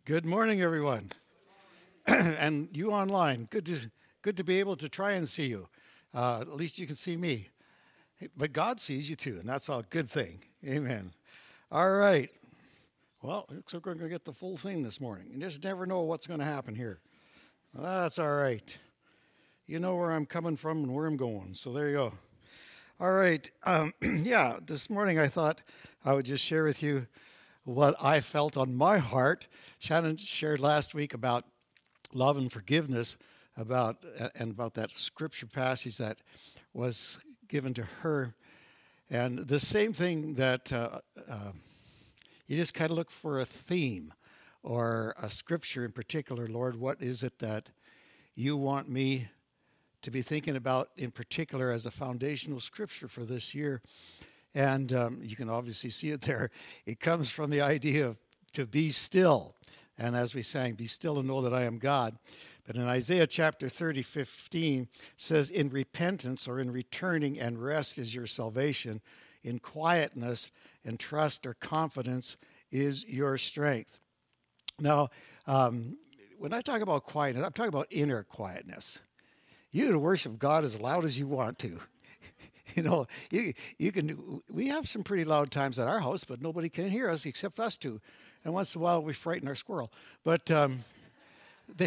Good morning, everyone, and you online. Good to be able to try and see you. At least you can see me, but God sees you too, and that's a good thing. Amen. All right. Well, looks like we're going to get the full thing this morning. You just never know what's going to happen here. Well, that's all right. You know where I'm coming from and where I'm going, so there you go. All right. Yeah, this morning I thought I would just share with you what I felt on my heart. Shannon shared last week about love and forgiveness, about that scripture passage that was given to her, and the same thing that you just kind of look for a theme or a scripture in particular. Lord, what is it that you want me to be thinking about in particular as a foundational scripture for this year? And you can obviously see it there. It comes from the idea of to be still. And as we sang, be still and know that I am God. But in Isaiah chapter 30:15 says, in repentance or in returning and rest is your salvation. In quietness and trust or confidence is your strength. Now, when I talk about quietness, I'm talking about inner quietness. You can worship God as loud as you want to. You know, you can. We have some pretty loud times at our house, but nobody can hear us except us two. And once in a while, we frighten our squirrel. But they,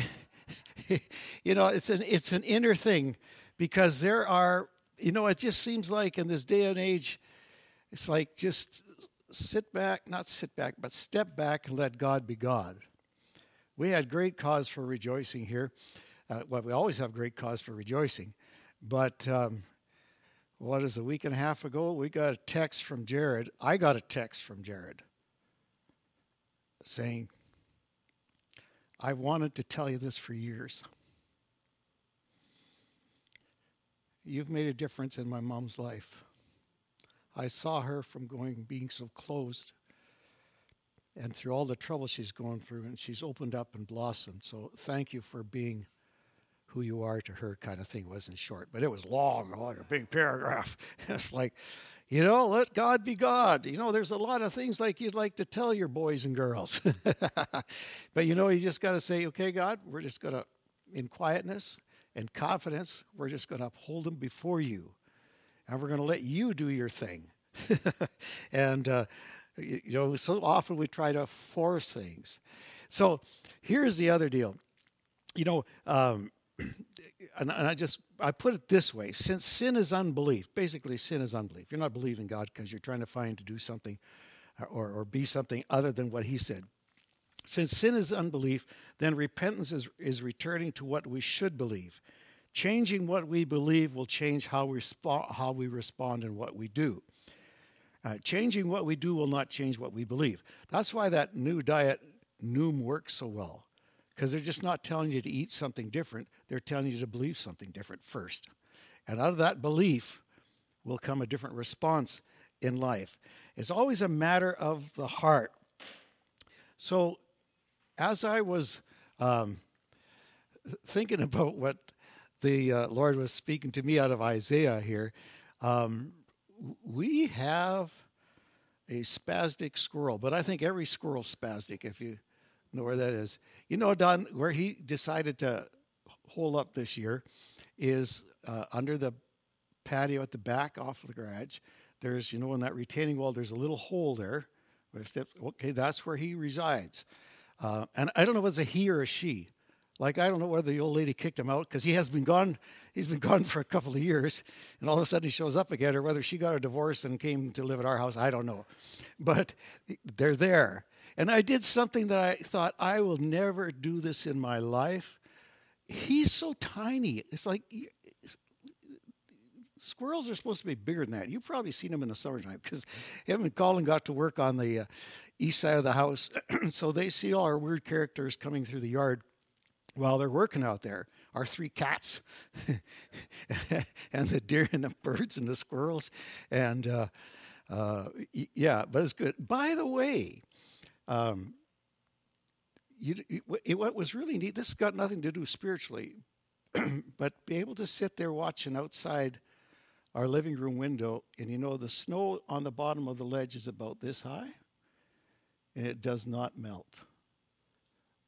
it's an inner thing, because there are. It just seems like in this day and age, it's like just not sit back, but step back and let God be God. We had great cause for rejoicing here. We always have great cause for rejoicing, but. What is a week and a half ago? We got a text from Jared. I got a text from Jared saying, I wanted to tell you this for years. You've made a difference in my mom's life. I saw her from being so closed and through all the trouble she's going through, and she's opened up and blossomed. So thank you for being who you are to her, kind of thing. It wasn't short, but it was long, like a big paragraph. It's like, let God be God. There's a lot of things like you'd like to tell your boys and girls. But you just got to say, okay, God, we're just going to, in quietness and confidence, we're just going to uphold them before you. And we're going to let you do your thing. And, so often we try to force things. So here's the other deal. And I put it this way: since sin is unbelief, basically sin is unbelief. You're not believing God because you're trying to find to do something or be something other than what he said. Since sin is unbelief, then repentance is returning to what we should believe. Changing what we believe will change how we respond and what we do. Changing what we do will not change what we believe. That's why that new diet, Noom, works so well. Because they're just not telling you to eat something different. They're telling you to believe something different first. And out of that belief will come a different response in life. It's always a matter of the heart. So as I was thinking about what the Lord was speaking to me out of Isaiah here, we have a spastic squirrel. But I think every squirrel's spastic, if you know where that is. Don, where he decided to hole up this year is under the patio at the back off of the garage. There's, in that retaining wall, there's a little hole there. Okay, that's where he resides. And I don't know if it's a he or a she. Like, I don't know whether the old lady kicked him out because he's been gone for a couple of years, and all of a sudden he shows up again, or whether she got a divorce and came to live at our house. I don't know. But they're there. And I did something that I thought, I will never do this in my life. He's so tiny. It's like squirrels are supposed to be bigger than that. You've probably seen them in the summertime, because him and Colin got to work on the east side of the house. So they see all our weird characters coming through the yard while they're working out there. Our 3 cats and the deer and the birds and the squirrels. And yeah, but it's good. By the way, what was really neat, this has got nothing to do spiritually, but be able to sit there watching outside our living room window, and the snow on the bottom of the ledge is about this high, and it does not melt.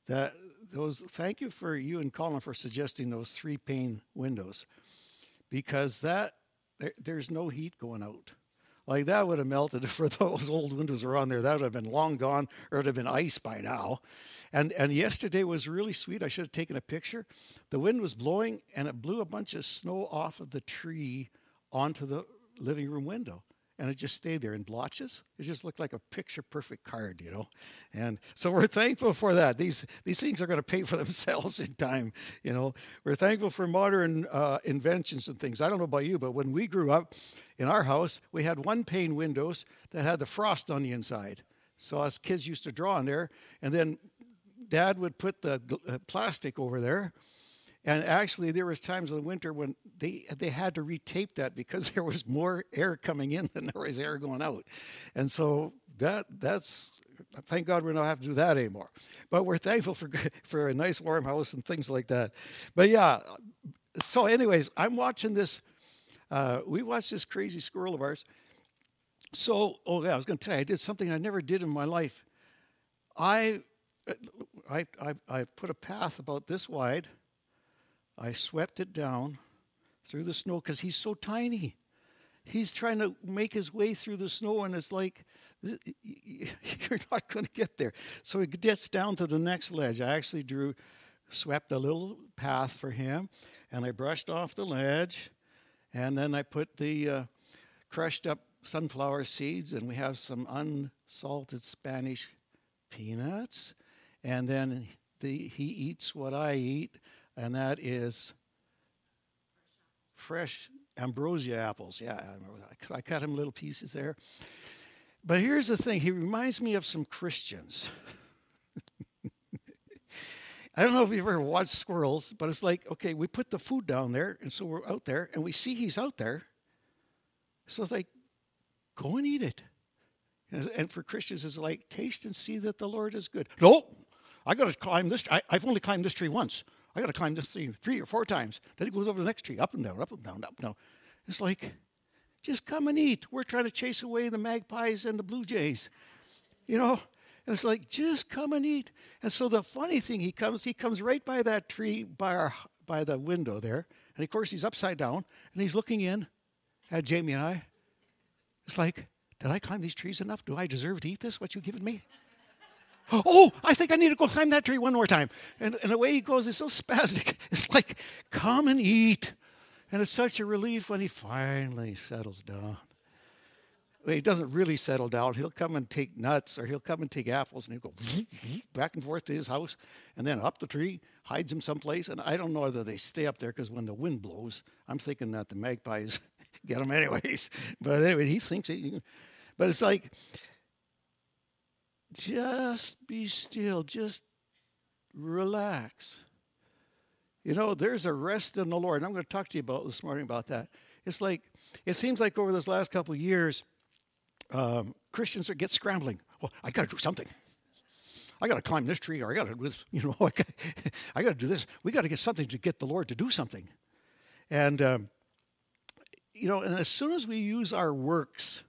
Thank you for you and Colin for suggesting those 3-pane windows, because there's no heat going out. Like, that would have melted if those old windows were on there. That would have been long gone, or it would have been ice by now. And yesterday was really sweet. I should have taken a picture. The wind was blowing, and it blew a bunch of snow off of the tree onto the living room window. And it just stayed there in blotches. It just looked like a picture-perfect card, you know. And so we're thankful for that. These things are going to pay for themselves in time, you know. We're thankful for modern inventions and things. I don't know about you, but when we grew up in our house, we had 1-pane windows that had the frost on the inside. So us kids used to draw in there, and then Dad would put the plastic over there. And actually, there was times in the winter when they had to retape that because there was more air coming in than there was air going out. And so that's thank God we don't have to do that anymore. But we're thankful for a nice warm house and things like that. But yeah, so anyways, I'm watching this. We watched this crazy squirrel of ours. So, I was going to tell you, I did something I never did in my life. I put a path about this wide. I swept it down through the snow because he's so tiny. He's trying to make his way through the snow, and it's like, you're not going to get there. So he gets down to the next ledge. I actually swept a little path for him, and I brushed off the ledge, and then I put the crushed up sunflower seeds, and we have some unsalted Spanish peanuts, and then he eats what I eat. And that is fresh ambrosia apples. Yeah, I cut him little pieces there. But here's the thing. He reminds me of some Christians. I don't know if you've ever watched squirrels, but it's like, okay, we put the food down there, and so we're out there, and we see he's out there. So it's like, go and eat it. And for Christians, it's like, taste and see that the Lord is good. No, I got to climb this. I've only climbed this tree once. I got to climb this tree 3 or 4 times. Then it goes over the next tree, up and down, up and down, up and down. It's like, just come and eat. We're trying to chase away the magpies and the blue jays, you know. And it's like, just come and eat. And so the funny thing, he comes right by that tree, by the window there. And of course, he's upside down, and he's looking in at Jamie and I. It's like, did I climb these trees enough? Do I deserve to eat this, what you've given me? Oh, I think I need to go climb that tree one more time. And the way he goes is so spastic. It's like, come and eat. And it's such a relief when he finally settles down. Well, he doesn't really settle down. He'll come and take nuts, or he'll come and take apples, and he'll go back and forth to his house, and then up the tree, hides him someplace. And I don't know whether they stay up there, because when the wind blows, I'm thinking that the magpies get him anyways. But anyway, he thinks it. But it's like, just be still. Just relax. You know, there's a rest in the Lord. And I'm going to talk to you this morning about that. It's like, it seems like over this last couple of years, Christians get scrambling. Well, I got to do something. I got to climb this tree, or I got to do this. You know, I got to do this. We got to get something to get the Lord to do something. And, you know, and as soon as we use our works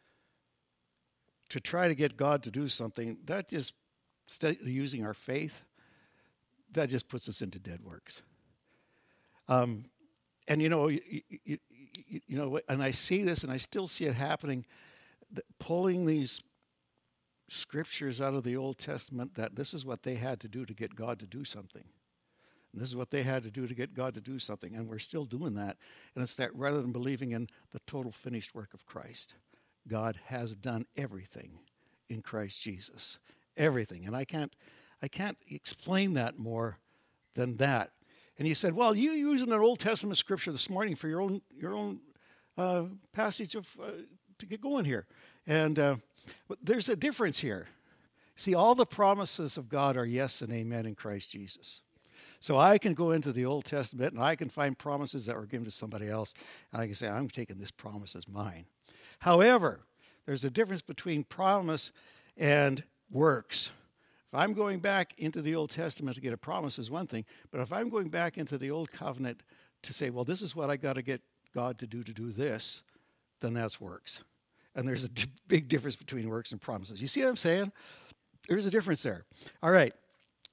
to try to get God to do something, that just, using our faith, that just puts us into dead works. And you know, you know, and I see this, and I still see it happening, pulling these scriptures out of the Old Testament, that this is what they had to do to get God to do something. And this is what they had to do to get God to do something. And we're still doing that. And it's that rather than believing in the total finished work of Christ, God has done everything in Christ Jesus. Everything. And I can't explain that more than that. And he said, well, you using an Old Testament scripture this morning for your own passage to get going here. And but there's a difference here. See, all the promises of God are yes and amen in Christ Jesus. So I can go into the Old Testament, and I can find promises that were given to somebody else, and I can say, I'm taking this promise as mine. However, there's a difference between promise and works. If I'm going back into the Old Testament to get a promise is one thing, but if I'm going back into the Old Covenant to say, well, this is what I got to get God to do this, then that's works. And there's a big difference between works and promises. You see what I'm saying? There's a difference there. All right.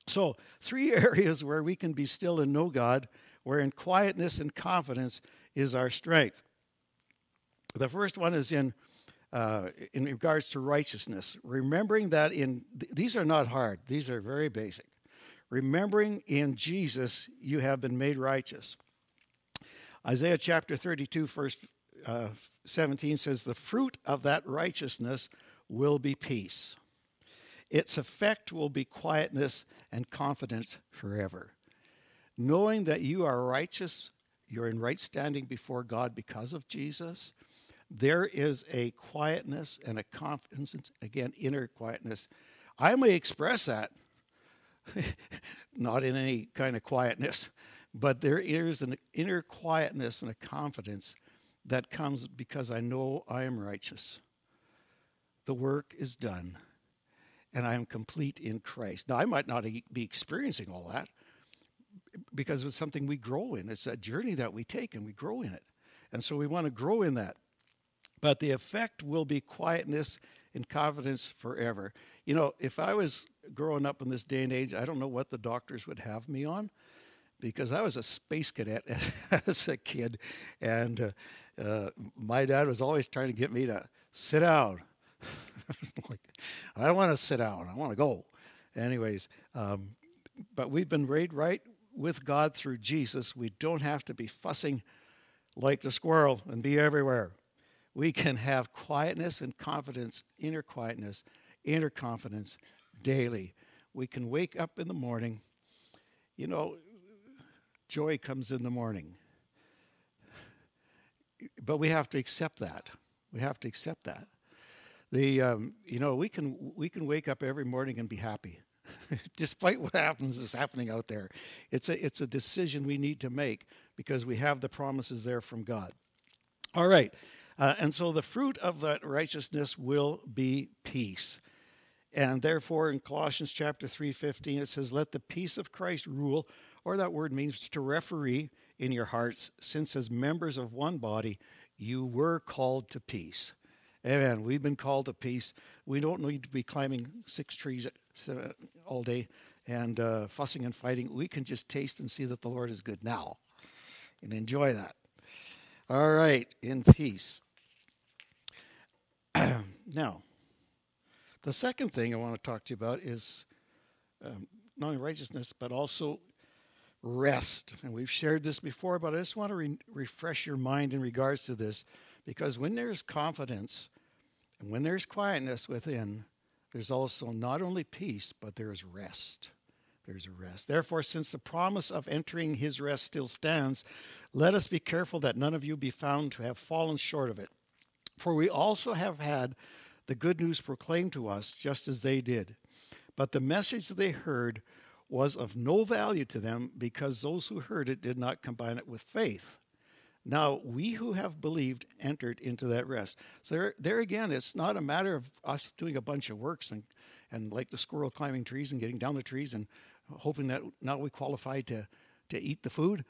So 3 areas where we can be still and know God, where in quietness and confidence is our strength. The first one is in regards to righteousness. Remembering that these are not hard. These are very basic. Remembering in Jesus you have been made righteous. Isaiah chapter 32, verse 17 says, the fruit of that righteousness will be peace. Its effect will be quietness and confidence forever. Knowing that you are righteous, you're in right standing before God because of Jesus, there is a quietness and a confidence, again, inner quietness. I may express that, not in any kind of quietness, but there is an inner quietness and a confidence that comes because I know I am righteous. The work is done, and I am complete in Christ. Now, I might not be experiencing all that because it's something we grow in. It's a journey that we take, and we grow in it. And so we want to grow in that. But the effect will be quietness and confidence forever. You know, if I was growing up in this day and age, I don't know what the doctors would have me on, because I was a space cadet as a kid, and my dad was always trying to get me to sit down. I was like, I don't want to sit down. I want to go. Anyways, but we've been made right with God through Jesus. We don't have to be fussing like the squirrel and be everywhere. We can have quietness and confidence, inner quietness, inner confidence daily. We can wake up in the morning. You know, joy comes in the morning. But we have to accept that. We have to accept that. We can wake up every morning and be happy, despite what is happening out there. It's a decision we need to make because we have the promises there from God. All right. And so the fruit of that righteousness will be peace. And therefore, in Colossians chapter 3:15, it says, let the peace of Christ rule, or that word means to referee in your hearts, since as members of one body, you were called to peace. Amen. We've been called to peace. We don't need to be climbing 6 trees all day and fussing and fighting. We can just taste and see that the Lord is good now and enjoy that. All right, in peace. Now, the second thing I want to talk to you about is not only righteousness, but also rest. And we've shared this before, but I just want to refresh your mind in regards to this, because when there's confidence and when there's quietness within, there's also not only peace, but there is rest. There's a rest. Therefore, since the promise of entering his rest still stands, let us be careful that none of you be found to have fallen short of it. For we also have had the good news proclaimed to us, just as they did. But the message they heard was of no value to them, because those who heard it did not combine it with faith. Now, we who have believed entered into that rest. So there again, it's not a matter of us doing a bunch of works and like the squirrel climbing trees and getting down the trees and hoping that now we qualify to eat the food.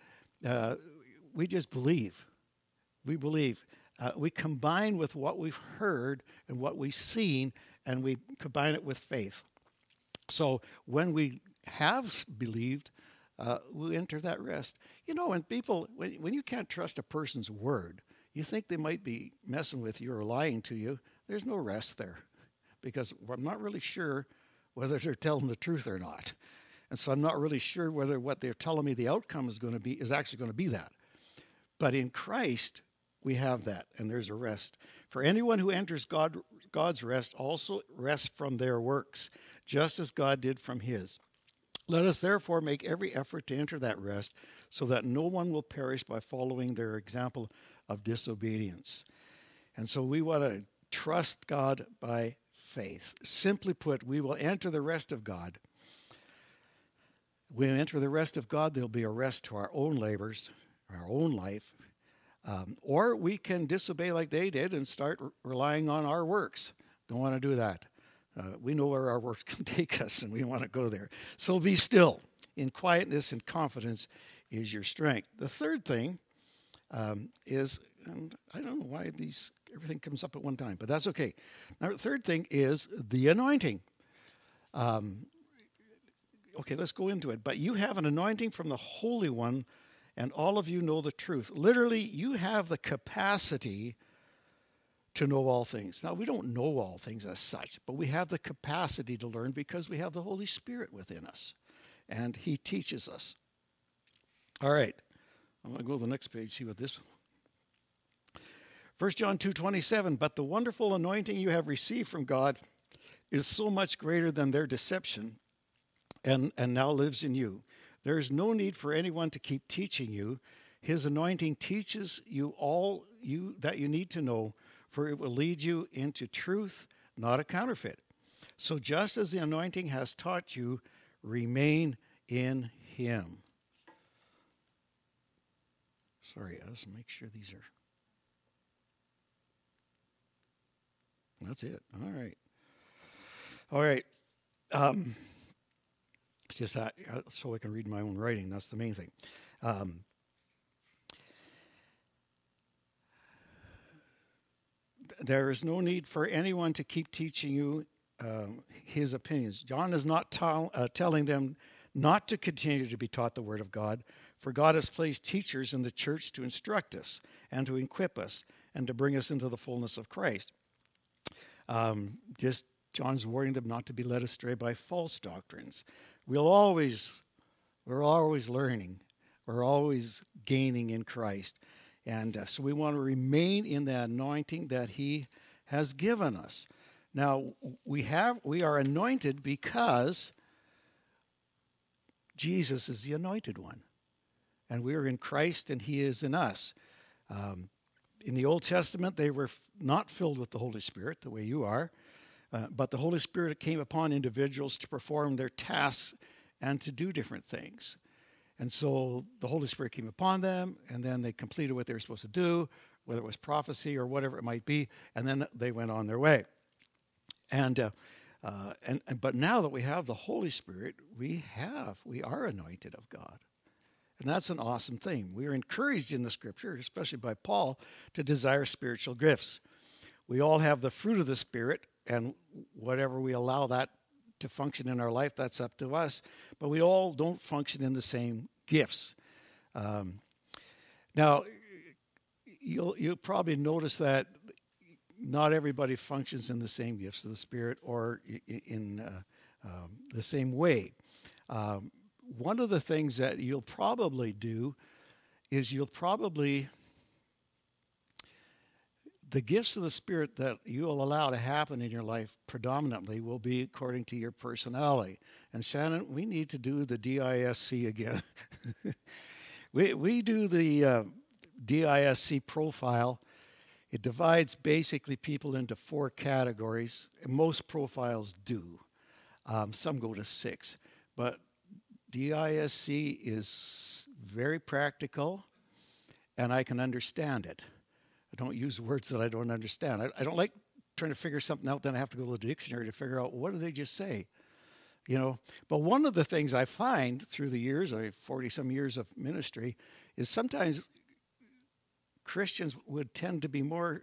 We just believe. We believe. We combine with what we've heard and what we've seen, and we combine it with faith. So when we have believed, we enter that rest. You know, when you can't trust a person's word, you think they might be messing with you or lying to you, there's no rest there, because I'm not really sure whether they're telling the truth or not. And so I'm not really sure whether what they're telling me the outcome is actually going to be that. But in Christ, we have that, and there's a rest. For anyone who enters God's rest also rests from their works, just as God did from his. Let us therefore make every effort to enter that rest, so that no one will perish by following their example of disobedience. And so we want to trust God by faith. Simply put, we will enter the rest of God. When we enter the rest of God, there'll be a rest to our own labors, our own life. Or we can disobey like they did and start relying on our works. Don't want to do that. We know where our works can take us, and we want to go there. So be still. In quietness and confidence is your strength. The third thing is, and I don't know why everything comes up at one time, but that's okay. Now, the third thing is the anointing. okay, let's go into it. But you have an anointing from the Holy One, and all of you know the truth. Literally, you have the capacity to know all things. Now, we don't know all things as such, but we have the capacity to learn because we have the Holy Spirit within us, and He teaches us. All right, I'm going to go to the next page, see what this. 1 John 2:27, but the wonderful anointing you have received from God is so much greater than their deception, and now lives in you. There is no need for anyone to keep teaching you. His anointing teaches you all that you need to know, for it will lead you into truth, not a counterfeit. So just as the anointing has taught you, remain in Him. Sorry, let's make sure these are. That's it. All right. All right. It's just that so I can read my own writing. That's the main thing. There is no need for anyone to keep teaching you his opinions. John is not telling them not to continue to be taught the Word of God, for God has placed teachers in the church to instruct us and to equip us and to bring us into the fullness of Christ. Just John's warning them not to be led astray by false doctrines. We're always learning. We're always gaining in Christ. And so we want to remain in that anointing that He has given us. Now, we are anointed because Jesus is the anointed one. And we are in Christ and He is in us. In the Old Testament, they were not filled with the Holy Spirit the way you are. But the Holy Spirit came upon individuals to perform their tasks and to do different things. And so the Holy Spirit came upon them, and then they completed what they were supposed to do, whether it was prophecy or whatever it might be, and then they went on their way. But now that we have the Holy Spirit, we are anointed of God. And that's an awesome thing. We are encouraged in the Scripture, especially by Paul, to desire spiritual gifts. We all have the fruit of the Spirit, and whatever we allow that to function in our life, that's up to us. But we all don't function in the same gifts. Now, you'll probably notice that not everybody functions in the same gifts of the Spirit or in the same way. One of the things that you'll probably do is the gifts of the Spirit that you will allow to happen in your life predominantly will be according to your personality. And Shannon, we need to do the DISC again. we do the DISC profile. It divides basically people into 4 categories. Most profiles do. Some go to 6. But DISC is very practical, and I can understand it. I don't use words that I don't understand. I don't like trying to figure something out, then I have to go to the dictionary to figure out what did they just say. But one of the things I find through the years, 40-some years of ministry, is sometimes Christians would tend to be more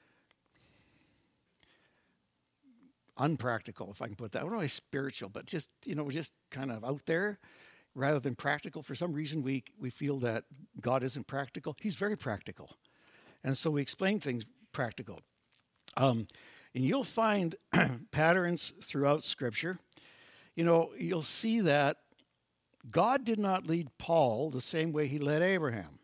unpractical, if I can put that. I don't know, spiritual, but just kind of out there rather than practical. For some reason, we feel that God isn't practical. He's very practical. And so we explain things practical. And you'll find patterns throughout Scripture. You'll see that God did not lead Paul the same way He led Abraham.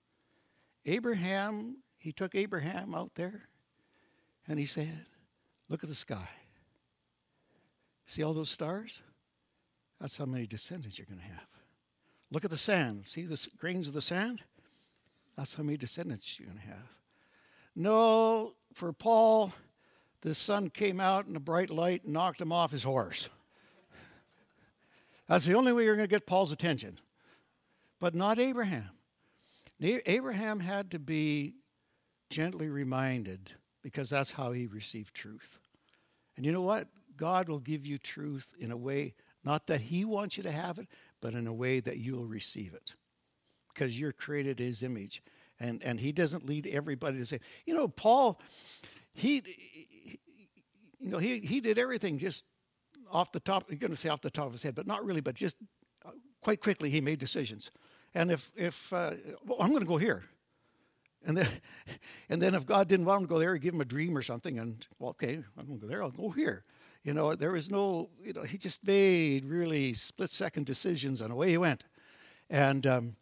He took Abraham out there and He said, look at the sky. See all those stars? That's how many descendants you're going to have. Look at the sand. See the grains of the sand? That's how many descendants you're going to have. No, for Paul, the sun came out in a bright light and knocked him off his horse. That's the only way you're going to get Paul's attention. But not Abraham. Abraham had to be gently reminded because that's how he received truth. And you know what? God will give you truth in a way, not that He wants you to have it, but in a way that you'll receive it. Because you're created in His image. And He doesn't lead everybody to say, Paul, he did everything just off the top, you're going to say off the top of his head, but not really, but just quite quickly he made decisions. And well, I'm going to go here. And then if God didn't want him to go there, he'd give him a dream or something. And, well, okay, I'm going to go there, I'll go here. There was no, he just made really split-second decisions, and away he went. And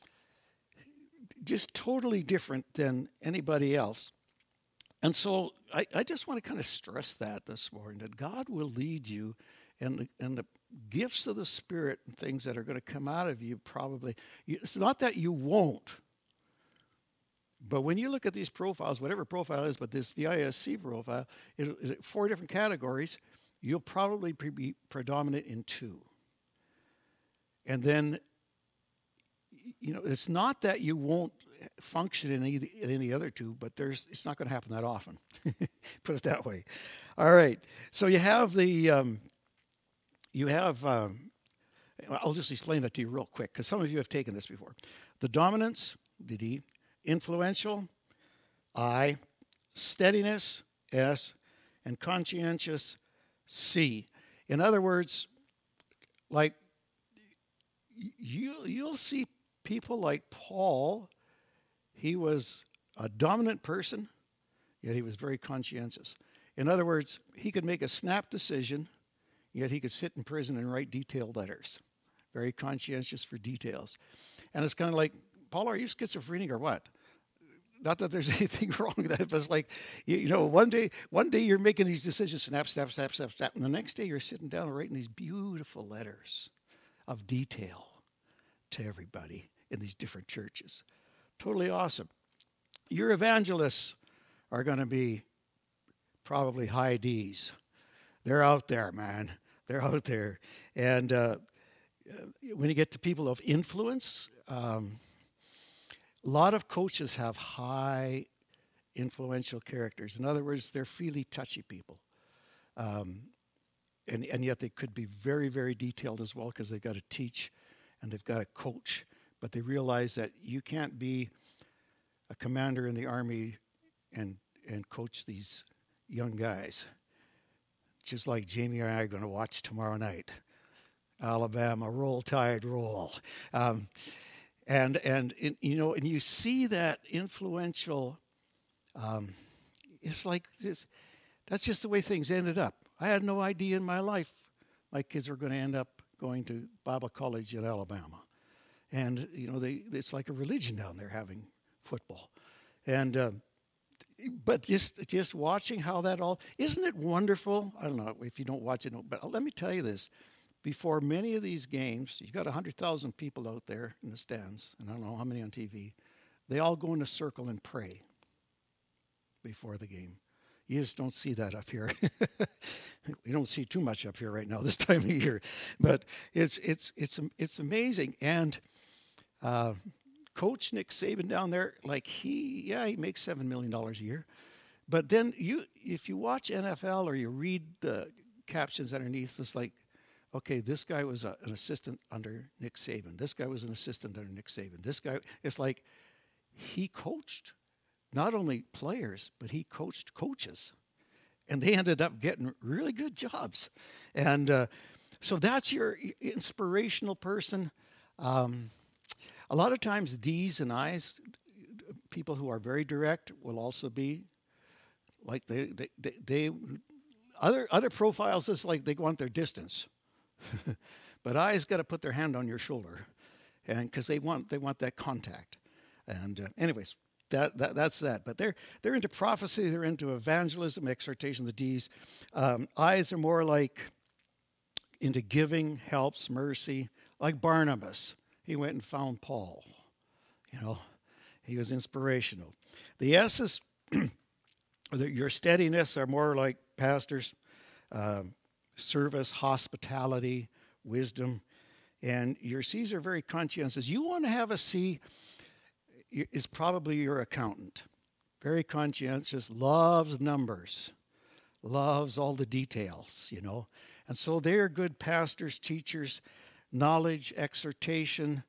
just totally different than anybody else. And so I just want to kind of stress that this morning, that God will lead you, and the gifts of the Spirit and things that are going to come out of you probably. It's not that you won't. But when you look at these profiles, whatever profile it is, but the ISC profile, 4 different categories, you'll probably be predominant in 2. And then, it's not that you won't function in any other 2, but it's not going to happen that often. Put it that way. All right. So you have I'll just explain it to you real quick, because some of you have taken this before. The dominance, the D, influential, I, steadiness, S, and conscientious, C. In other words, like you'll see people like Paul. He was a dominant person, yet he was very conscientious. In other words, he could make a snap decision, yet he could sit in prison and write detailed letters. Very conscientious for details. And it's kind of like, Paul, are you schizophrenic or what? Not that there's anything wrong with that, but it's like, one day you're making these decisions, snap, snap, snap, snap, snap, and the next day you're sitting down and writing these beautiful letters of detail to everybody in these different churches. Totally awesome. Your evangelists are going to be probably high D's. They're out there, man. They're out there. And when you get to people of influence, a lot of coaches have high influential characters. In other words, they're really touchy people. And yet they could be very, very detailed as well, because they've got to teach and they've got to coach. But they realize that you can't be a commander in the army and coach these young guys. Just like Jamie and I are going to watch tomorrow night. Alabama, Roll Tide, roll. And you see that influential, it's like this. That's just the way things ended up. I had no idea in my life my kids were going to end up going to Bible college in Alabama. And, it's like a religion down there having football. And, but just watching how that all, isn't it wonderful? I don't know if you don't watch it, but let me tell you this. Before many of these games, you've got 100,000 people out there in the stands, and I don't know how many on TV. They all go in a circle and pray before the game. You just don't see that up here. You don't see too much up here right now this time of year, but it's amazing. And Coach Nick Saban down there, he makes $7 million a year, but then if you watch NFL or you read the captions underneath, it's like, okay, this guy was an assistant under Nick Saban. This guy was an assistant under Nick Saban. This guy, it's like he coached not only players, but he coached coaches. And they ended up getting really good jobs. And so that's your inspirational person. A lot of times D's and I's, people who are very direct, will also be like they other profiles is like they want their distance. But I's got to put their hand on your shoulder, and because they want that contact. And anyways, that's that. But they're into prophecy, they're into evangelism, exhortation. The D's, I's are more like into giving, helps, mercy. Like Barnabas, he went and found Paul. He was inspirational. The S's, your steadiness, are more like pastors. Service, hospitality, wisdom, and your C's are very conscientious. You want to have a C is probably your accountant. Very conscientious, loves numbers, loves all the details, And so they're good pastors, teachers, knowledge, exhortation.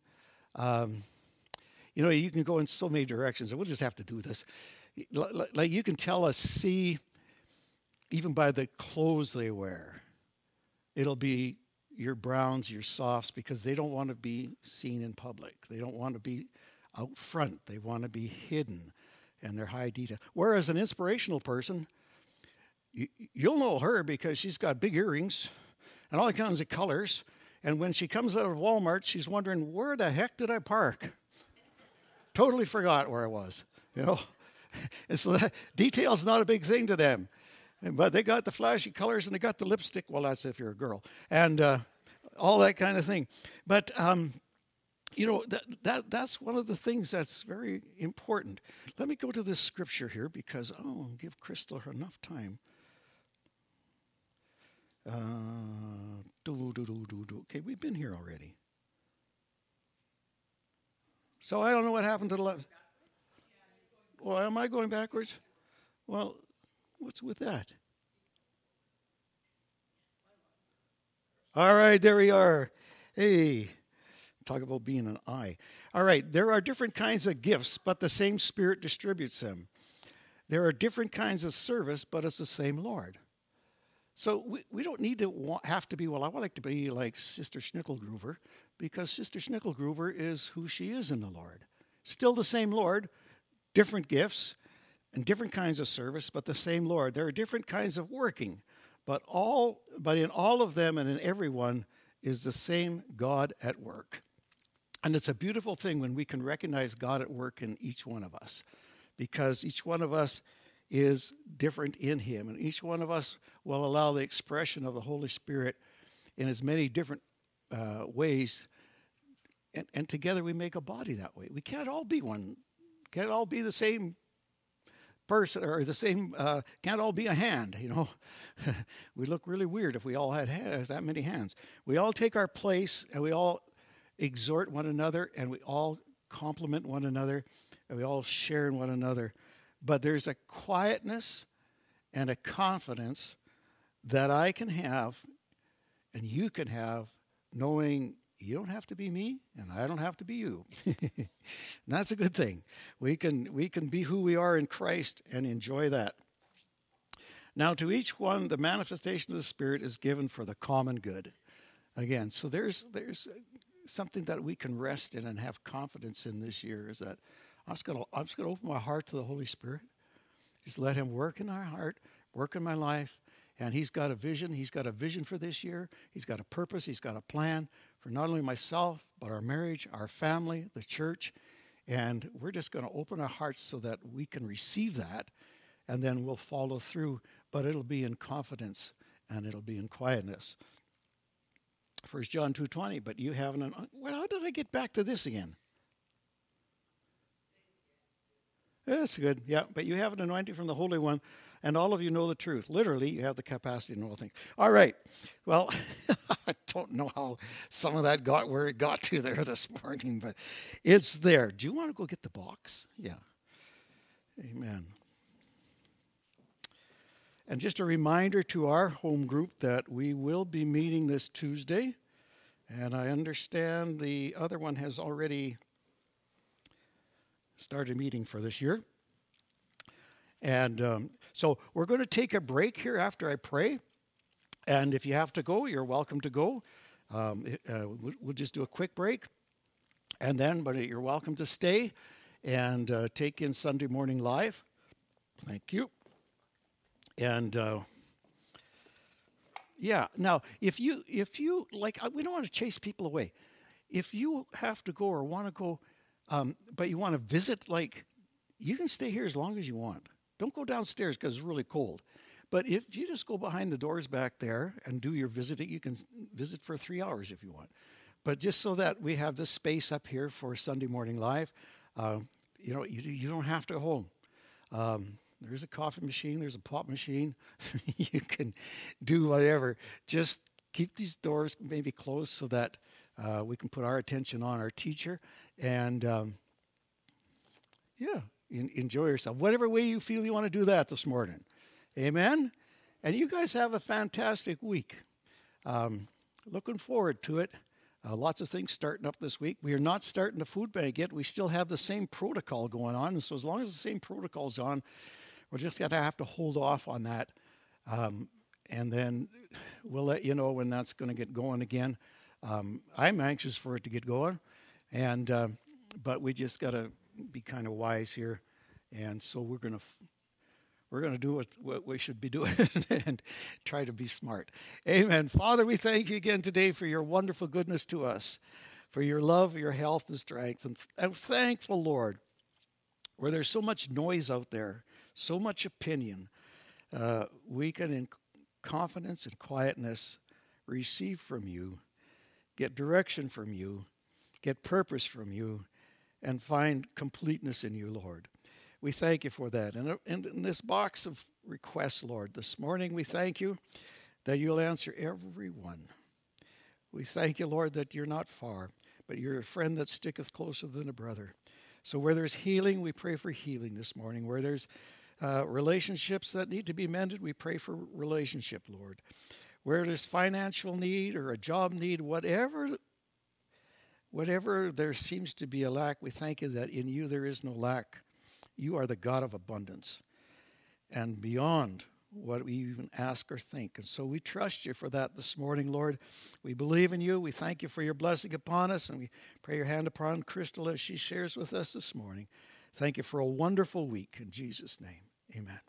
You can go in so many directions, and we'll just have to do this. Like you can tell a C even by the clothes they wear. It'll be your browns, your softs, because they don't want to be seen in public. They don't want to be out front. They want to be hidden, and they're high detail. Whereas an inspirational person, you'll know her because she's got big earrings and all kinds of colors. And when she comes out of Walmart, she's wondering, where the heck did I park? Totally forgot where I was, you know. And so that detail's not a big thing to them. But they got the flashy colors and they got the lipstick. Well, that's if you're a girl. And all that kind of thing. But, you know, that's one of the things that's very important. Let me go to this scripture here because I'll give Crystal enough time. Okay, we've been here already. So I don't know what happened to the left. Well, am I going backwards? Well, what's with that? All right, there we are. Hey, talk about being an eye. All right, there are different kinds of gifts, but the same Spirit distributes them. There are different kinds of service, but it's the same Lord. So we don't need to have to be, well, I would like to be like Sister Schnickelgruber, because Sister Schnickelgruber is who she is in the Lord. Still the same Lord, different gifts and different kinds of service, but the same Lord. There are different kinds of working, but in all of them and in everyone is the same God at work. And it's a beautiful thing when we can recognize God at work in each one of us, because each one of us is different in him, and each one of us will allow the expression of the Holy Spirit in as many different ways, and together we make a body that way. We can't all be one, can't all be the same person, or the same, can't all be a hand, you know. We look really weird if we all had that many hands. We all take our place, and we all exhort one another, and we all compliment one another, and we all share in one another. But there's a quietness and a confidence that I can have and you can have, knowing you don't have to be me and I don't have to be you. And that's a good thing. We can be who we are in Christ and enjoy that. Now, to each one, the manifestation of the Spirit is given for the common good. Again, so there's something that we can rest in and have confidence in this year, is that I'm just going to open my heart to the Holy Spirit. Just let him work in our heart, work in my life. And he's got a vision. He's got a vision for this year. He's got a purpose. He's got a plan for not only myself, but our marriage, our family, the church. And we're just going to open our hearts so that we can receive that. And then we'll follow through. But it'll be in confidence and it'll be in quietness. 1 John 2:20, but you haven't. Well, how did I get back to this again? That's good, yeah. But you have an anointing from the Holy One, and all of you know the truth. Literally, you have the capacity to know all things. All right. Well, I don't know how some of that got where it got to there this morning, but it's there. Do you want to go get the box? Yeah. Amen. And just a reminder to our home group that we will be meeting this Tuesday, and I understand the other one has already started meeting for this year. And so we're going to take a break here after I pray. And if you have to go, you're welcome to go. We'll just do a quick break. And then, but you're welcome to stay and take in Sunday Morning Live. Thank you. And yeah, now, if you like, we don't want to chase people away. If you have to go or want to go, but you want to visit, like, you can stay here as long as you want. Don't go downstairs because it's really cold. But if you just go behind the doors back there and do your visiting, you can visit for 3 hours if you want. But just so that we have this space up here for Sunday Morning Live, you don't have to go home. There's a coffee machine. There's a pop machine. You can do whatever. Just keep these doors maybe closed so that we can put our attention on our teacher. And, enjoy yourself. Whatever way you feel you want to do that this morning. Amen? And you guys have a fantastic week. Looking forward to it. Lots of things starting up this week. We are not starting the food bank yet. We still have the same protocol going on. And so as long as the same protocol's on, we're just going to have to hold off on that. And then we'll let you know when that's going to get going again. I'm anxious for it to get going, and but we just got to be kind of wise here, and so we're going to do what we should be doing and try to be smart. Amen. Father, we thank you again today for your wonderful goodness to us, for your love, your health, and strength. And I'm thankful, Lord, where there's so much noise out there, so much opinion, we can, in confidence and quietness, receive from you, get direction from you, get purpose from you, and find completeness in you, Lord. We thank you for that. And in this box of requests, Lord, this morning we thank you that you'll answer every one. We thank you, Lord, that you're not far, but you're a friend that sticketh closer than a brother. So where there's healing, we pray for healing this morning. Where there's relationships that need to be mended, we pray for relationship, Lord. Where there's financial need or a job need, whatever there seems to be a lack, we thank you that in you there is no lack. You are the God of abundance and beyond what we even ask or think. And so we trust you for that this morning, Lord. We believe in you. We thank you for your blessing upon us, and we pray your hand upon Crystal as she shares with us this morning. Thank you for a wonderful week. In Jesus' name, amen.